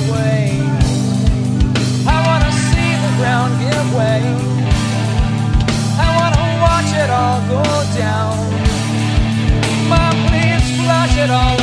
away. I wanna see the ground give way. I wanna watch it all go down. Mom, please flush it all